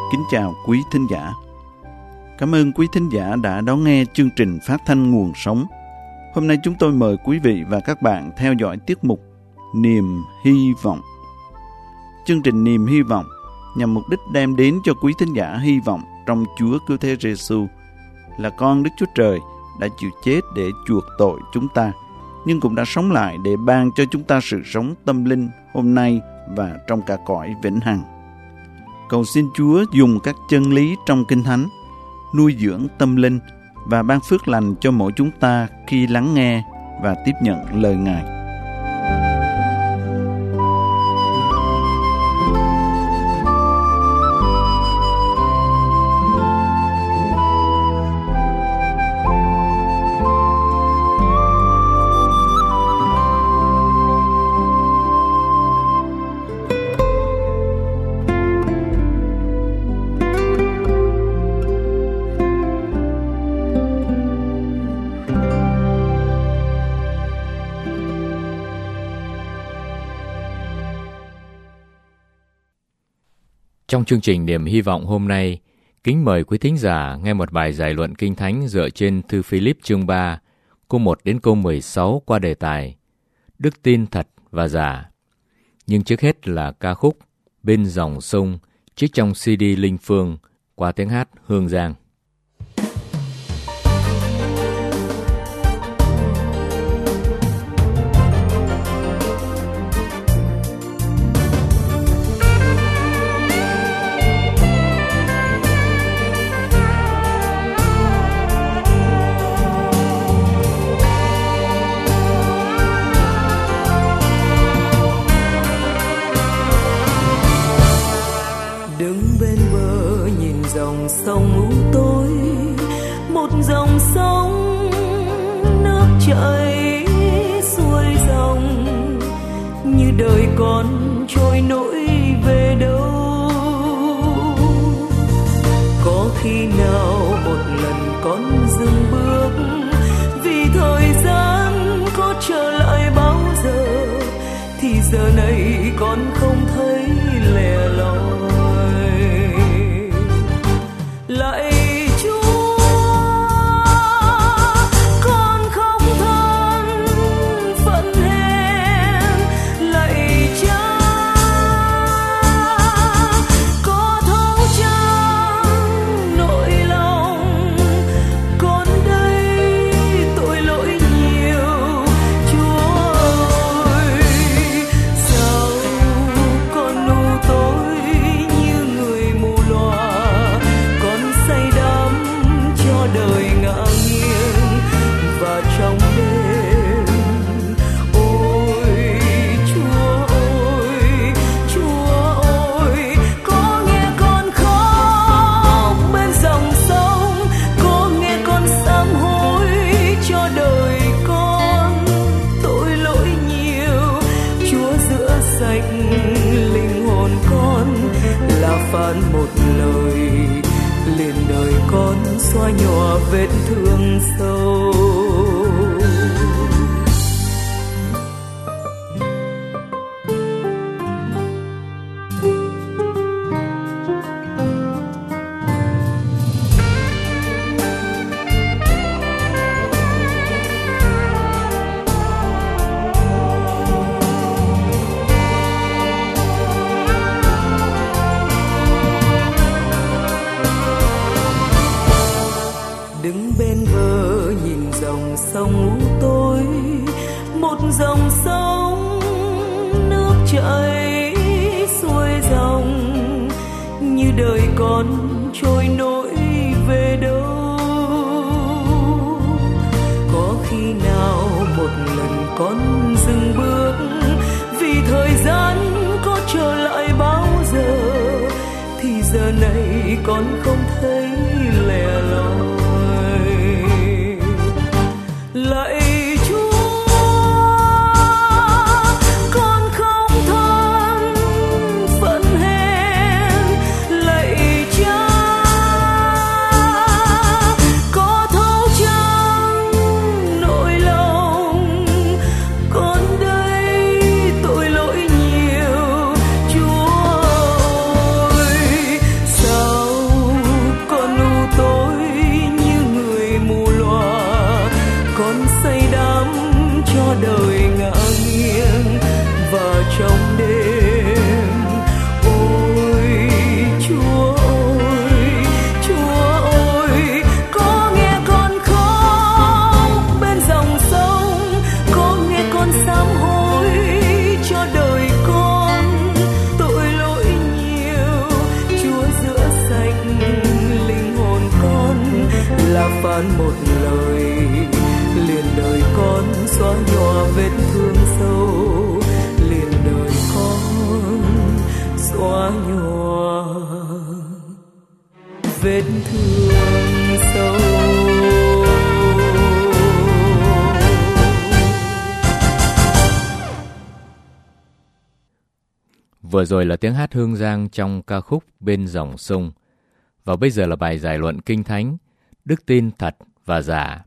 Kính chào quý thính giả. Cảm ơn quý thính giả đã đón nghe chương trình phát thanh Nguồn Sống. Hôm nay chúng tôi mời quý vị và các bạn theo dõi tiết mục Niềm Hy Vọng. Chương trình Niềm Hy Vọng nhằm mục đích đem đến cho quý thính giả hy vọng trong Chúa Cứu Thế Giêsu là con Đức Chúa Trời đã chịu chết để chuộc tội chúng ta, nhưng cũng đã sống lại để ban cho chúng ta sự sống tâm linh hôm nay và trong cả cõi vĩnh hằng. Cầu xin Chúa dùng các chân lý trong Kinh Thánh nuôi dưỡng tâm linh và ban phước lành cho mỗi chúng ta khi lắng nghe và tiếp nhận lời Ngài. Trong chương trình Niềm Hy Vọng hôm nay, kính mời quý thính giả nghe một bài giải luận Kinh Thánh dựa trên thư Philip chương 3, câu 1 đến câu 16 qua đề tài Đức tin thật và giả. Nhưng trước hết là ca khúc Bên dòng sông, trích trong CD Linh Phương qua tiếng hát Hương Giang. Sông u tối, một dòng sông nước chảy xuôi dòng, như đời con trôi nổi về đâu. Có khi nào một lần con dừng bước, vì thời gian có trở lại bao giờ, thì giờ này con không thấy lẻ loi. Lạy Chúa, con không than phận hèn. Lạy Cha, có thấu chan nỗi lòng. Con đây tội lỗi nhiều, Chúa ơi. Sao con ngu tối như người mù lòa, say đắm cho đời ngã nghiêng và trong đêm. Ôi Chúa ơi, Chúa ơi, có nghe con khóc bên dòng sông, có nghe con sám hối cho đời con tội lỗi nhiều. Chúa rửa sạch linh hồn con, là phán một lời liền đời con xóa nhòa vết thương sâu. Đứng bên bờ nhìn dòng sông u tối, một dòng sông nước chảy xuôi dòng, như đời con trôi nổi về đâu. Có khi nào một lần con dừng bước, vì thời gian có trở lại bao giờ, thì giờ này con không thấy lẻ loi. Lạy Chúa, con không than phận hèn. Lạy Cha, có thấu chan nỗi lòng. Con đây tội lỗi nhiều, Chúa ơi. Sao phán một lời, liền đời con xóa nhòa vết thương sâu, liền đời con xóa nhòa vết thương sâu. Vừa rồi là tiếng hát Hương Giang trong ca khúc Bên dòng sông. Và bây giờ là bài giải luận Kinh Thánh, Đức tin thật và giả.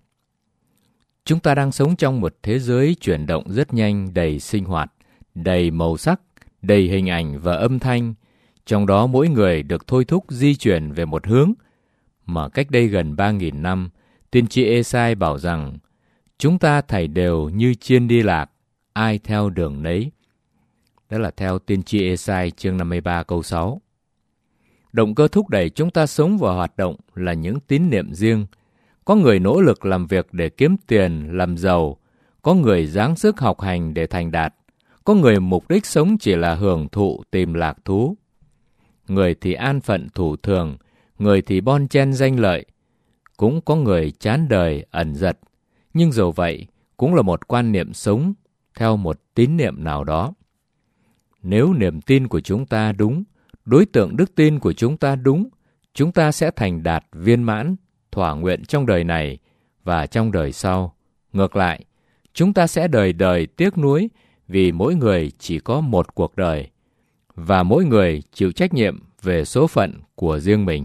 Chúng ta đang sống trong một thế giới chuyển động rất nhanh, đầy sinh hoạt, đầy màu sắc, đầy hình ảnh và âm thanh. Trong đó mỗi người được thôi thúc di chuyển về một hướng mà cách đây gần 3.000 năm, tiên tri Ê-sai bảo rằng chúng ta thảy đều như chiên đi lạc, ai theo đường nấy. Đó là theo tiên tri Ê-sai chương 53 câu 6. Động cơ thúc đẩy chúng ta sống và hoạt động là những tín niệm riêng. Có người nỗ lực làm việc để kiếm tiền, làm giàu. Có người dáng sức học hành để thành đạt. Có người mục đích sống chỉ là hưởng thụ, tìm lạc thú. Người thì an phận thủ thường, người thì bon chen danh lợi. Cũng có người chán đời, ẩn dật. Nhưng dầu vậy, cũng là một quan niệm sống theo một tín niệm nào đó. Nếu niềm tin của chúng ta đúng, đối tượng đức tin của chúng ta đúng, chúng ta sẽ thành đạt viên mãn, thỏa nguyện trong đời này và trong đời sau. Ngược lại, chúng ta sẽ đời đời tiếc nuối vì mỗi người chỉ có một cuộc đời và mỗi người chịu trách nhiệm về số phận của riêng mình.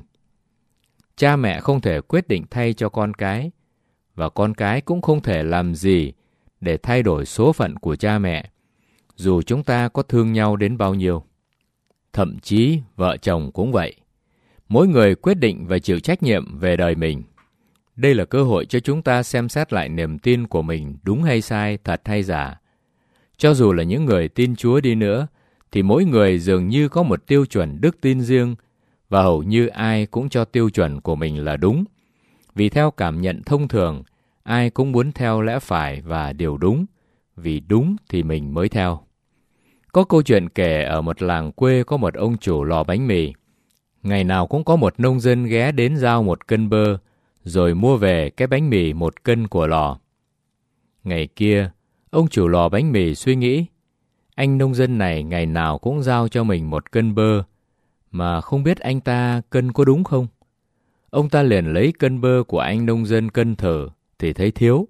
Cha mẹ không thể quyết định thay cho con cái và con cái cũng không thể làm gì để thay đổi số phận của cha mẹ, dù chúng ta có thương nhau đến bao nhiêu. Thậm chí vợ chồng cũng vậy. Mỗi người quyết định và chịu trách nhiệm về đời mình. Đây là cơ hội cho chúng ta xem xét lại niềm tin của mình đúng hay sai, thật hay giả. Cho dù là những người tin Chúa đi nữa, thì mỗi người dường như có một tiêu chuẩn đức tin riêng, và hầu như ai cũng cho tiêu chuẩn của mình là đúng. Vì theo cảm nhận thông thường, ai cũng muốn theo lẽ phải và điều đúng, vì đúng thì mình mới theo. Có câu chuyện kể ở một làng quê có một ông chủ lò bánh mì. Ngày nào cũng có một nông dân ghé đến giao 1 cân bơ, rồi mua về cái bánh mì 1 cân của lò. Ngày kia, ông chủ lò bánh mì suy nghĩ, anh nông dân này ngày nào cũng giao cho mình 1 cân bơ, mà không biết anh ta cân có đúng không? Ông ta liền lấy cân bơ của anh nông dân cân thử, thì thấy thiếu.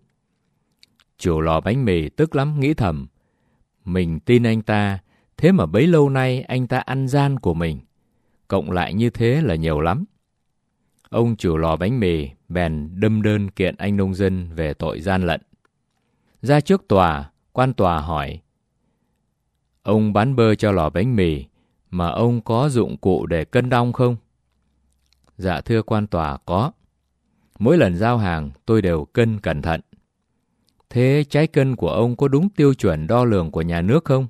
Chủ lò bánh mì tức lắm, nghĩ thầm, mình tin anh ta, thế mà bấy lâu nay anh ta ăn gian của mình. Cộng lại như thế là nhiều lắm. Ông chủ lò bánh mì bèn đâm đơn kiện anh nông dân về tội gian lận. Ra trước tòa, quan tòa hỏi, ông bán bơ cho lò bánh mì, mà ông có dụng cụ để cân đong không? Dạ thưa quan tòa, có. Mỗi lần giao hàng tôi đều cân cẩn thận. Thế trái cân của ông có đúng tiêu chuẩn đo lường của nhà nước không?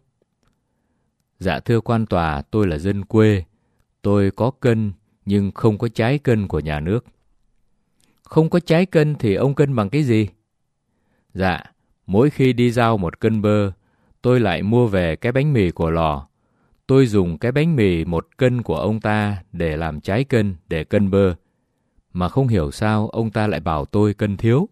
Dạ thưa quan tòa, tôi là dân quê. Tôi có cân nhưng không có trái cân của nhà nước. Không có trái cân thì ông cân bằng cái gì? Dạ, mỗi khi đi giao 1 cân bơ, tôi lại mua về cái bánh mì của lò. Tôi dùng cái bánh mì 1 cân của ông ta để làm trái cân, để cân bơ. Mà không hiểu sao ông ta lại bảo tôi cân thiếu.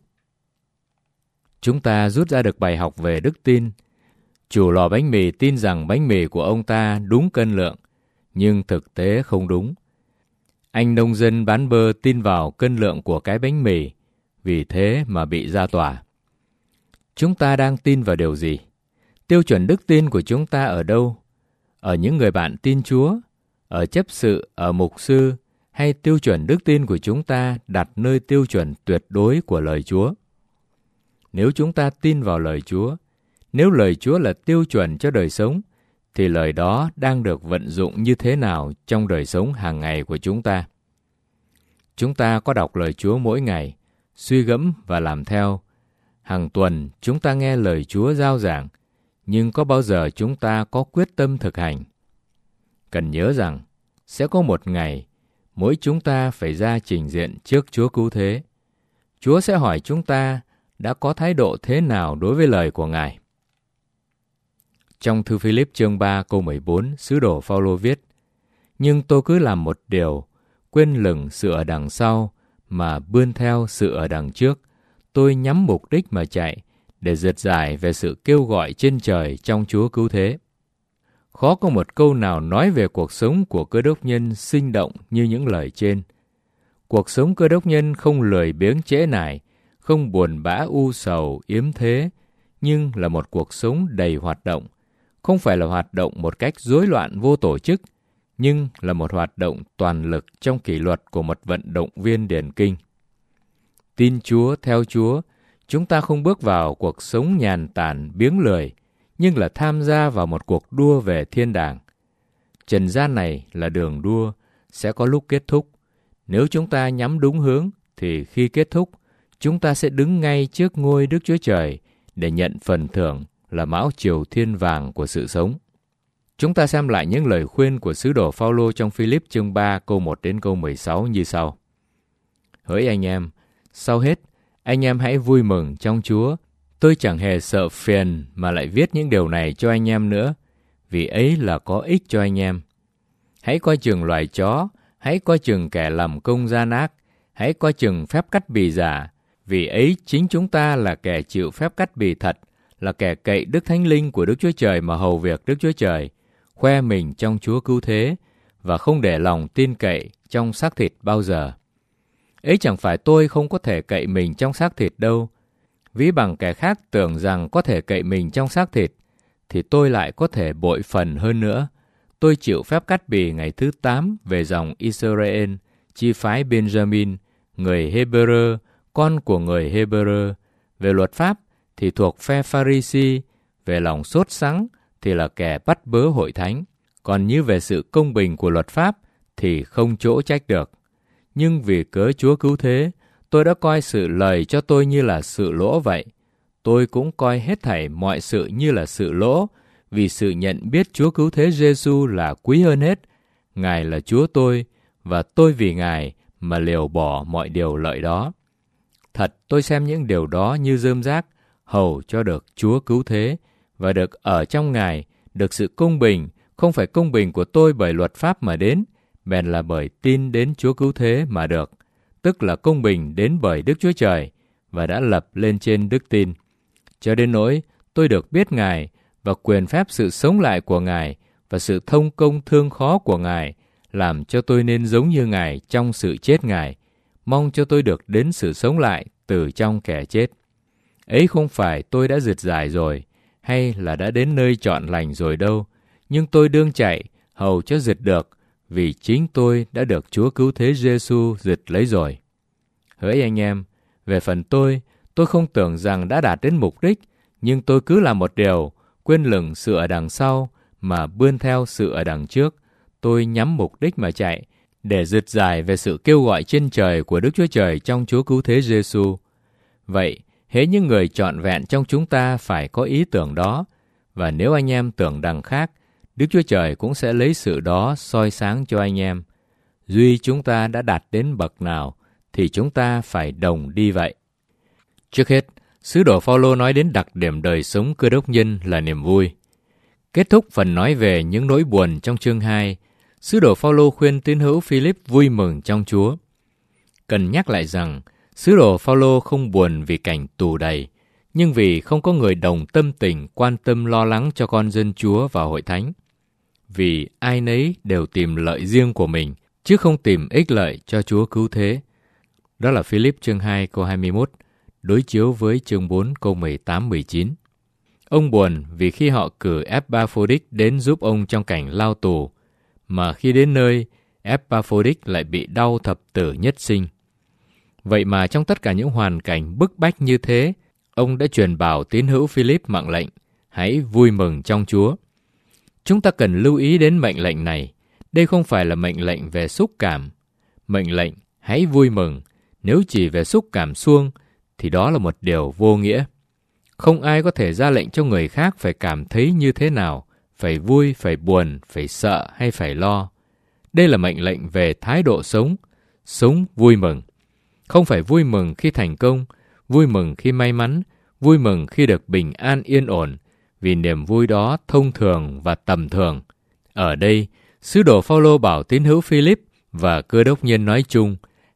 Chúng ta rút ra được bài học về đức tin. Chủ lò bánh mì tin rằng bánh mì của ông ta đúng cân lượng, nhưng thực tế không đúng. Anh nông dân bán bơ tin vào cân lượng của cái bánh mì, vì thế mà bị ra tòa. Chúng ta đang tin vào điều gì? Tiêu chuẩn đức tin của chúng ta ở đâu? Ở những người bạn tin Chúa, ở chấp sự, ở mục sư, hay tiêu chuẩn đức tin của chúng ta đặt nơi tiêu chuẩn tuyệt đối của lời Chúa? Nếu chúng ta tin vào lời Chúa, nếu lời Chúa là tiêu chuẩn cho đời sống, thì lời đó đang được vận dụng như thế nào trong đời sống hàng ngày của chúng ta? Chúng ta có đọc lời Chúa mỗi ngày, suy gẫm và làm theo. Hàng tuần chúng ta nghe lời Chúa rao giảng, nhưng có bao giờ chúng ta có quyết tâm thực hành? Cần nhớ rằng, sẽ có một ngày, mỗi chúng ta phải ra trình diện trước Chúa Cứu Thế. Chúa sẽ hỏi chúng ta đã có thái độ thế nào đối với lời của Ngài. Trong thư Philip chương 3 câu 14, sứ đồ Phaolô viết, nhưng tôi cứ làm một điều, quên lửng sự ở đằng sau, mà bươn theo sự ở đằng trước. Tôi nhắm mục đích mà chạy, để rượt giải về sự kêu gọi trên trời trong Chúa cứu thế. Khó có một câu nào nói về cuộc sống của Cơ Đốc nhân sinh động như những lời trên. Cuộc sống Cơ Đốc nhân không lười biếng trễ nải, không buồn bã u sầu, yếm thế, nhưng là một cuộc sống đầy hoạt động. Không phải là hoạt động một cách rối loạn vô tổ chức, nhưng là một hoạt động toàn lực trong kỷ luật của một vận động viên điền kinh. Tin Chúa, theo Chúa, chúng ta không bước vào cuộc sống nhàn tản, biếng lười, nhưng là tham gia vào một cuộc đua về thiên đàng. Trần gian này là đường đua, sẽ có lúc kết thúc. Nếu chúng ta nhắm đúng hướng, thì khi kết thúc, chúng ta sẽ đứng ngay trước ngôi Đức Chúa Trời để nhận phần thưởng là mão triều thiên vàng của sự sống. Chúng ta xem lại những lời khuyên của sứ đồ Phao-lô trong Phi-líp chương 3 câu 1 đến câu 16 như sau. Hỡi anh em, sau hết, anh em hãy vui mừng trong Chúa. Tôi chẳng hề sợ phiền mà lại viết những điều này cho anh em nữa, vì ấy là có ích cho anh em. Hãy coi chừng loài chó, hãy coi chừng kẻ làm công gian ác, hãy coi chừng phép cắt bì giả, vì ấy chính chúng ta là kẻ chịu phép cắt bì thật, là kẻ cậy Đức Thánh Linh của Đức Chúa Trời mà hầu việc Đức Chúa Trời, khoe mình trong Chúa cứu thế, và không để lòng tin cậy trong xác thịt bao giờ. Ấy chẳng phải tôi không có thể cậy mình trong xác thịt đâu. Ví bằng kẻ khác tưởng rằng có thể cậy mình trong xác thịt, thì tôi lại có thể bội phần hơn nữa. Tôi chịu phép cắt bì ngày thứ 8 về dòng Israel, chi phái Benjamin, người Hebrew, con của người Hebrew. Về luật pháp thì thuộc phe Pha-ri-si, về lòng sốt sắng thì là kẻ bắt bớ hội thánh. Còn như về sự công bình của luật pháp thì không chỗ trách được. Nhưng vì cớ Chúa cứu thế, tôi đã coi sự lời cho tôi như là sự lỗ vậy. Tôi cũng coi hết thảy mọi sự như là sự lỗ, vì sự nhận biết Chúa cứu thế Giê-xu là quý hơn hết. Ngài là Chúa tôi, và tôi vì Ngài mà liều bỏ mọi điều lợi đó. Thật, tôi xem những điều đó như rơm rác, hầu cho được Chúa cứu thế, và được ở trong Ngài, được sự công bình, không phải công bình của tôi bởi luật pháp mà đến, bèn là bởi tin đến Chúa cứu thế mà được, tức là công bình đến bởi Đức Chúa Trời, và đã lập lên trên đức tin. Cho đến nỗi tôi được biết Ngài, và quyền phép sự sống lại của Ngài, và sự thông công thương khó của Ngài, làm cho tôi nên giống như Ngài trong sự chết Ngài, mong cho tôi được đến sự sống lại từ trong kẻ chết. Ấy không phải tôi đã rượt giải rồi, hay là đã đến nơi trọn lành rồi đâu, nhưng tôi đương chạy, hầu cho rượt được, vì chính tôi đã được Chúa cứu thế Giê-xu rượt lấy rồi. Hỡi anh em, về phần tôi không tưởng rằng đã đạt đến mục đích, nhưng tôi cứ làm một điều, quên lửng sự ở đằng sau, mà bươn theo sự ở đằng trước. Tôi nhắm mục đích mà chạy, để rượt giải về sự kêu gọi trên trời của Đức Chúa Trời trong Chúa cứu thế Giê-xu. Vậy, hễ những người trọn vẹn trong chúng ta phải có ý tưởng đó, và nếu anh em tưởng đằng khác, Đức Chúa Trời cũng sẽ lấy sự đó soi sáng cho anh em. Duy chúng ta đã đạt đến bậc nào, thì chúng ta phải đồng đi vậy. Trước hết, sứ đồ Phao-lô nói đến đặc điểm đời sống Cơ Đốc nhân là niềm vui. Kết thúc phần nói về những nỗi buồn trong chương 2, sứ đồ Phao-lô khuyên tín hữu Phi-líp vui mừng trong Chúa. Cần nhắc lại rằng, sứ đồ Phao-lô không buồn vì cảnh tù đầy, nhưng vì không có người đồng tâm tình quan tâm lo lắng cho con dân Chúa và hội thánh. Vì ai nấy đều tìm lợi riêng của mình, chứ không tìm ích lợi cho Chúa cứu thế. Đó là Phi-líp chương 2 câu 21, đối chiếu với chương 4 câu 18-19. Ông buồn vì khi họ cử Epaphroditus đến giúp ông trong cảnh lao tù, mà khi đến nơi, Epaphroditus lại bị đau thập tử nhất sinh. Vậy mà trong tất cả những hoàn cảnh bức bách như thế, ông đã truyền bảo tín hữu Phi-líp mạng lệnh, hãy vui mừng trong Chúa. Chúng ta cần lưu ý đến mệnh lệnh này. Đây không phải là mệnh lệnh về xúc cảm. Mệnh lệnh hãy vui mừng, nếu chỉ về xúc cảm suông, thì đó là một điều vô nghĩa. Không ai có thể ra lệnh cho người khác phải cảm thấy như thế nào, phải vui, phải buồn, phải sợ hay phải lo. Đây là mệnh lệnh về thái độ sống vui mừng. Không phải vui mừng khi thành công, vui mừng khi may mắn, vui mừng khi được bình an yên ổn, vì niềm vui đó thông thường và tầm thường. Ở đây, sứ đồ Phao-lô bảo tín hữu Phi-líp và Cơ Đốc nhân nói chung,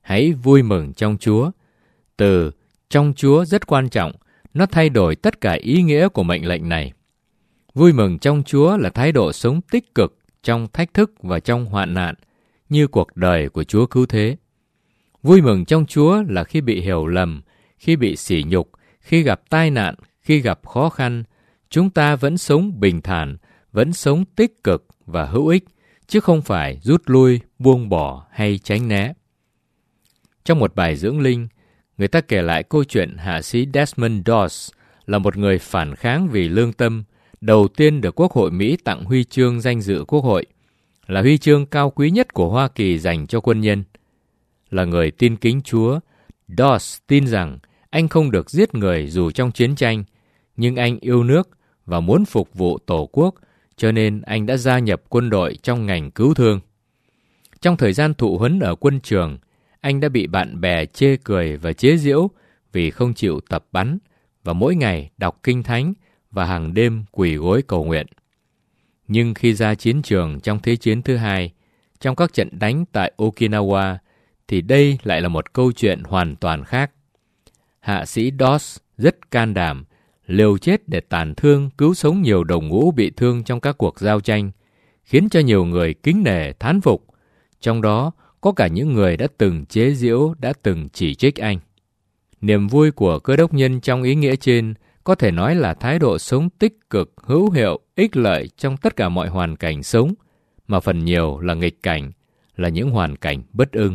Hãy vui mừng trong Chúa. Từ trong Chúa rất quan trọng, nó thay đổi tất cả ý nghĩa của mệnh lệnh này. Vui mừng trong Chúa là thái độ sống tích cực trong thách thức và trong hoạn nạn, như cuộc đời của Chúa cứu thế. Vui mừng trong Chúa là khi bị hiểu lầm, khi bị sỉ nhục, khi gặp tai nạn, khi gặp khó khăn, chúng ta vẫn sống bình thản, vẫn sống tích cực và hữu ích, chứ không phải rút lui, buông bỏ hay tránh né. Trong một bài dưỡng linh, người ta kể lại câu chuyện hạ sĩ Desmond Doss là một người phản kháng vì lương tâm, đầu tiên được Quốc hội Mỹ tặng huy chương danh dự Quốc hội, là huy chương cao quý nhất của Hoa Kỳ dành cho quân nhân. Là người tin kính Chúa, Doss tin rằng anh không được giết người dù trong chiến tranh, nhưng anh yêu nước và muốn phục vụ Tổ quốc, cho nên anh đã gia nhập quân đội trong ngành cứu thương. Trong thời gian thụ huấn ở quân trường, anh đã bị bạn bè chê cười và chế giễu vì không chịu tập bắn và mỗi ngày đọc kinh thánh và hàng đêm quỳ gối cầu nguyện. Nhưng khi ra chiến trường trong Thế chiến thứ hai, trong các trận đánh tại Okinawa, thì đây lại là một câu chuyện hoàn toàn khác. Hạ sĩ Doss rất can đảm, liều chết để tàn thương cứu sống nhiều đồng ngũ bị thương trong các cuộc giao tranh, khiến cho nhiều người kính nể thán phục, trong đó có cả những người đã từng chế giễu, đã từng chỉ trích anh. Niềm vui của Cơ đốc nhân trong ý nghĩa trên có thể nói là thái độ sống tích cực, hữu hiệu, ích lợi trong tất cả mọi hoàn cảnh sống, mà phần nhiều là nghịch cảnh, là những hoàn cảnh bất ưng.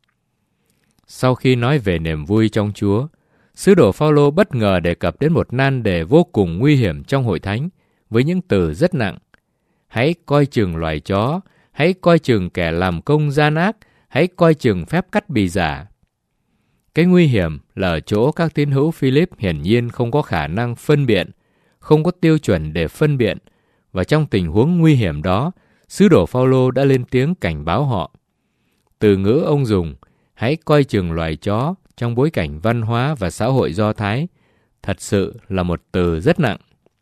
Sau khi nói về niềm vui trong Chúa, sứ đồ Phao-lô bất ngờ đề cập đến một nan đề vô cùng nguy hiểm trong hội thánh với những từ rất nặng. Hãy coi chừng loài chó, hãy coi chừng kẻ làm công gian ác, hãy coi chừng phép cắt bì giả. Cái nguy hiểm là ở chỗ các tín hữu Philip hiển nhiên không có khả năng phân biện, không có tiêu chuẩn để phân biện, và trong tình huống nguy hiểm đó, sứ đồ Phao-lô đã lên tiếng cảnh báo họ. Từ ngữ ông dùng, hãy coi chừng loài chó, trong bối cảnh văn hóa và xã hội Do Thái, thật sự là một từ rất nặng.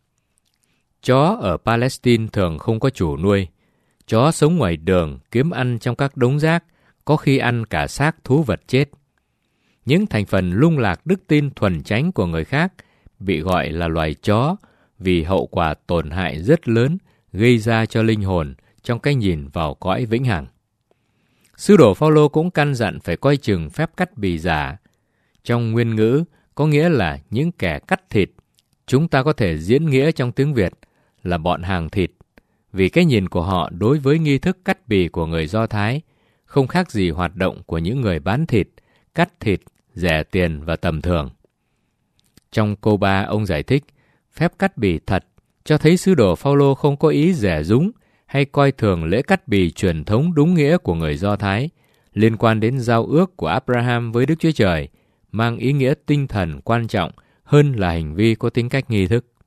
Chó ở Palestine thường không có chủ nuôi. Chó sống ngoài đường, kiếm ăn trong các đống rác, có khi ăn cả xác thú vật chết. Những thành phần lung lạc đức tin thuần chánh của người khác bị gọi là loài chó vì hậu quả tổn hại rất lớn gây ra cho linh hồn trong cái nhìn vào cõi vĩnh hằng. Sứ đồ Phao-lô cũng căn dặn phải coi chừng phép cắt bì giả. Trong nguyên ngữ có nghĩa là những kẻ cắt thịt. Chúng ta có thể diễn nghĩa trong tiếng Việt là bọn hàng thịt, vì cái nhìn của họ đối với nghi thức cắt bì của người Do Thái không khác gì hoạt động của những người bán thịt, cắt thịt, rẻ tiền và tầm thường. Trong câu 3, ông giải thích, phép cắt bì thật cho thấy sứ đồ Phao-lô không có ý rẻ rúng hay coi thường lễ cắt bì truyền thống đúng nghĩa của người Do Thái, liên quan đến giao ước của Abraham với Đức Chúa Trời, mang ý nghĩa tinh thần quan trọng hơn là hành vi có tính cách nghi thức.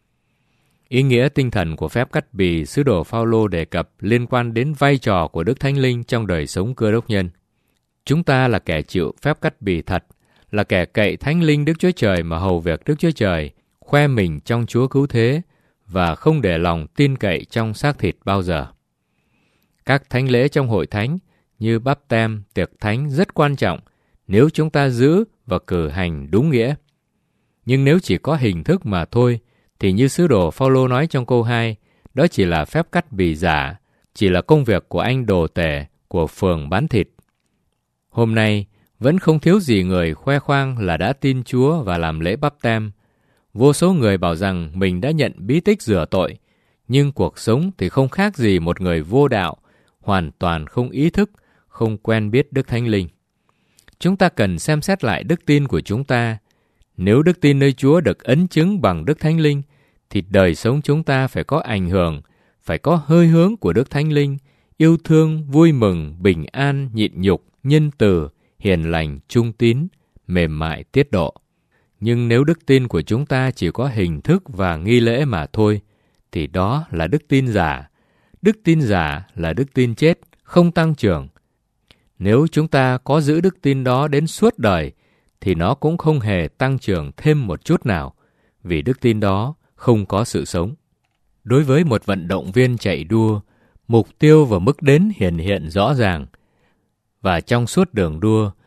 Ý nghĩa tinh thần của phép cắt bì sứ đồ Phao-lô đề cập liên quan đến vai trò của Đức Thánh Linh trong đời sống Cơ đốc nhân. Chúng ta là kẻ chịu phép cắt bì thật, là kẻ cậy Thánh Linh Đức Chúa Trời mà hầu việc Đức Chúa Trời, khoe mình trong Chúa cứu thế và không để lòng tin cậy trong xác thịt bao giờ. Các thánh lễ trong hội thánh như báp têm, tiệc thánh rất quan trọng nếu chúng ta giữ và cử hành đúng nghĩa. Nhưng nếu chỉ có hình thức mà thôi, thì như sứ đồ Phao-lô nói trong câu 2, đó chỉ là phép cắt bì giả, chỉ là công việc của anh đồ tể của phường bán thịt. Hôm nay, vẫn không thiếu gì người khoe khoang là đã tin Chúa và làm lễ báp têm. Vô số người bảo rằng mình đã nhận bí tích rửa tội, nhưng cuộc sống thì không khác gì một người vô đạo, hoàn toàn không ý thức, không quen biết Đức Thánh Linh. Chúng ta cần xem xét lại đức tin của chúng ta. Nếu đức tin nơi Chúa được ấn chứng bằng Đức Thánh Linh, thì đời sống chúng ta phải có ảnh hưởng, phải có hơi hướng của Đức Thánh Linh, yêu thương, vui mừng, bình an, nhịn nhục, nhân từ, hiền lành, trung tín, mềm mại, tiết độ. Nhưng nếu đức tin của chúng ta chỉ có hình thức và nghi lễ mà thôi, thì đó là đức tin giả. Đức tin giả là đức tin chết, không tăng trưởng. Nếu chúng ta có giữ đức tin đó đến suốt đời, thì nó cũng không hề tăng trưởng thêm một chút nào, vì đức tin đó không có sự sống. Đối với một vận động viên chạy đua, mục tiêu và mức đến hiển hiện rõ ràng. Và trong suốt đường đua,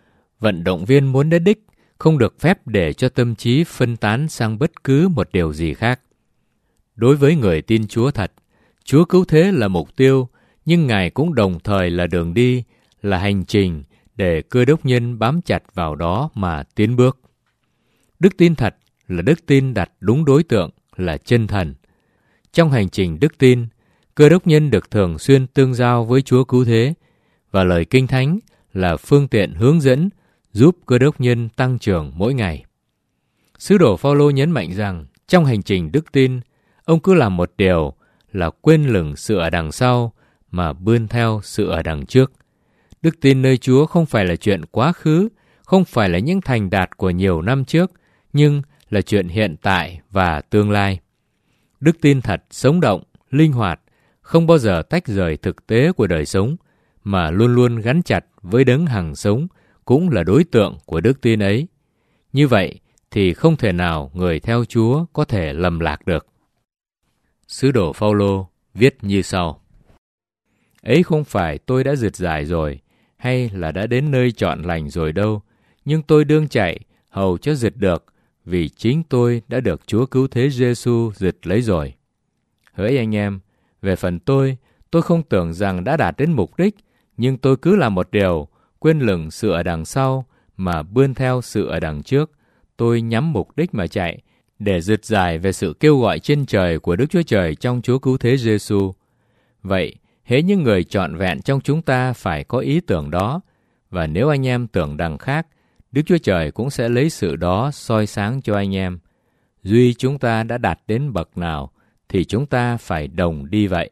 Vận động viên muốn đến đích không được phép để cho tâm trí phân tán sang bất cứ một điều gì khác. Đối với người tin Chúa thật, Chúa cứu thế là mục tiêu, nhưng Ngài cũng đồng thời là đường đi, là hành trình để Cơ Đốc nhân bám chặt vào đó mà tiến bước. Đức tin thật là đức tin đặt đúng đối tượng, là chân thần. Trong hành trình đức tin, Cơ Đốc nhân được thường xuyên tương giao với Chúa cứu thế, và lời Kinh Thánh là phương tiện hướng dẫn giúp Cơ Đốc nhân tăng trưởng mỗi ngày. Sứ đồ Phaolô nhấn mạnh rằng trong hành trình đức tin, ông cứ làm một điều là quên lửng sự ở đằng sau mà bươn theo sự ở đằng trước. Đức tin nơi Chúa không phải là chuyện quá khứ, không phải là những thành đạt của nhiều năm trước, nhưng là chuyện hiện tại và tương lai. Đức tin thật sống động, linh hoạt, không bao giờ tách rời thực tế của đời sống, mà luôn luôn gắn chặt với đấng hằng sống, cũng là đối tượng của đức tin ấy. Như vậy thì không thể nào người theo Chúa có thể lầm lạc được. Sứ đồ Phaolô viết như sau: Ấy không phải tôi đã rượt giải rồi, hay là đã đến nơi trọn lành rồi đâu, nhưng tôi đương chạy, hầu cho rượt được, vì chính tôi đã được Chúa cứu thế Giêsu rượt lấy rồi. Hỡi anh em, về phần tôi không tưởng rằng đã đạt đến mục đích, nhưng tôi cứ làm một điều, quên lửng sự ở đằng sau, mà bươn theo sự ở đằng trước. Tôi nhắm mục đích mà chạy, để rượt giải về sự kêu gọi trên trời của Đức Chúa Trời trong Chúa cứu thế Giêsu. Vậy, hễ những người trọn vẹn trong chúng ta phải có ý tưởng đó, và nếu anh em tưởng đằng khác, Đức Chúa Trời cũng sẽ lấy sự đó soi sáng cho anh em. Duy chúng ta đã đạt đến bậc nào, thì chúng ta phải đồng đi vậy.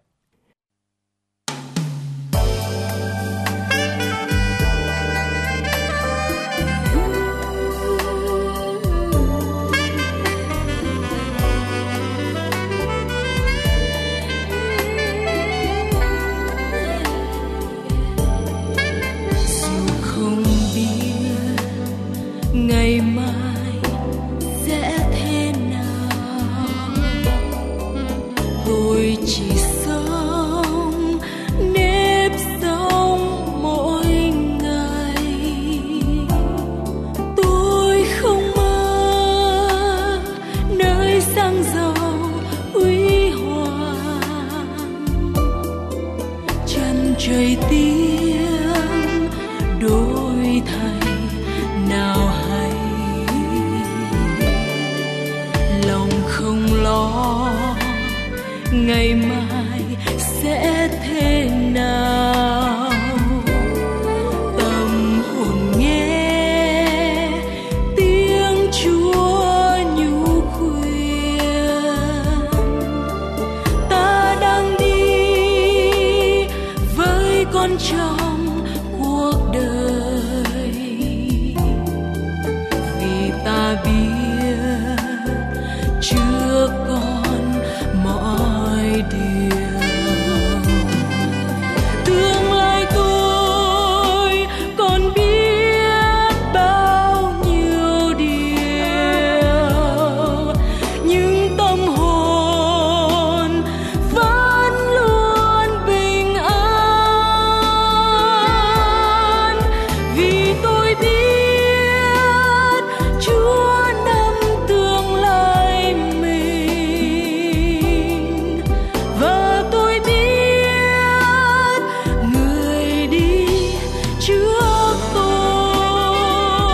Ngày mai sẽ thế nào, tôi chỉ sống nếp sống mỗi ngày. Tôi không mơ nơi sang giàu huy hoàng, chân trời tiếng đổi thay nào hay, lòng không lo ngày mai sẽ thế nào. Tâm hồn nghe tiếng Chúa nhủ khuyên, ta đang đi với con trong cuộc đời, vì ta biết trước con mọi điều. Tương lai tôi còn biết bao nhiêu điều, nhưng tâm hồn vẫn luôn bình an, vì tôi biết Chúa nắm tương lai mình, và tôi biết người đi trước tôi.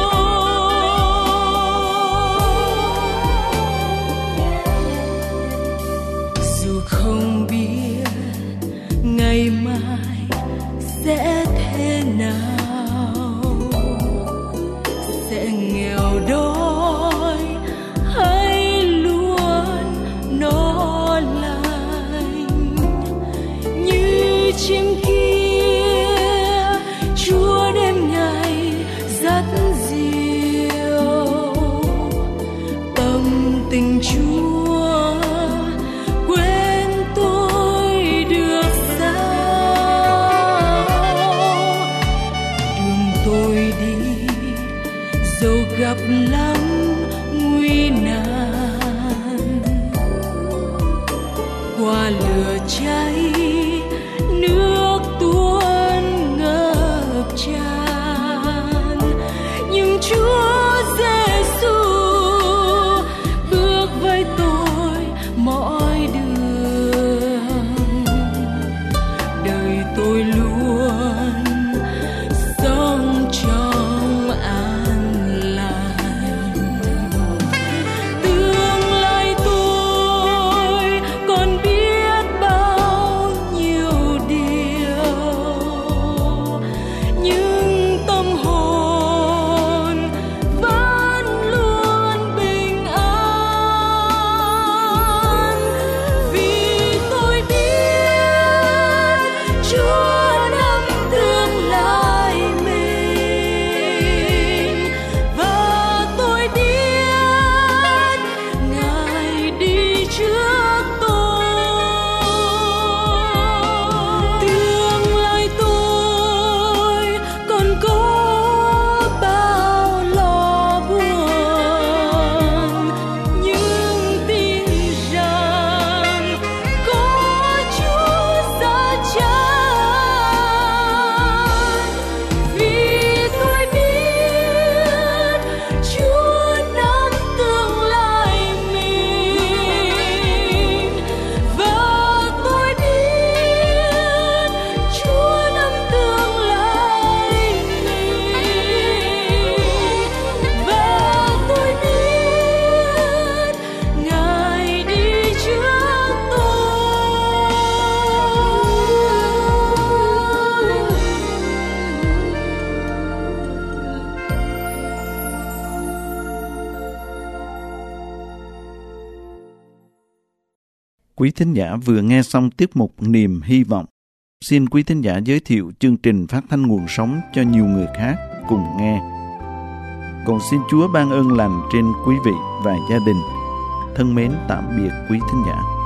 Dù không biết ngày mai sẽ thế nào, sẽ nghèo đói hay luôn no lành, như chim kia Chúa đêm ngày dắt dìu. Tâm tình Chúa quên tôi được sao. Đường tôi đi dẫu gặp lắm nguy nan, qua lửa cháy nước tuôn ngập tràn, Quý thính giả vừa nghe xong tiết mục Niềm Hy Vọng. Xin quý thính giả giới thiệu chương trình phát thanh nguồn sống cho nhiều người khác cùng nghe. Còn xin Chúa ban ơn lành trên quý vị và gia đình. Thân mến tạm biệt quý thính giả.